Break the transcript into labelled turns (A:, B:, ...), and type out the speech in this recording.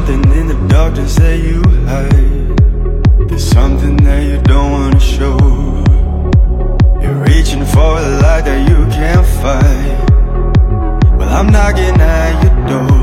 A: something in the darkness that you hide. There's something that you don't wanna show. You're reaching for a light that you can't fight. Well, I'm knocking at your door.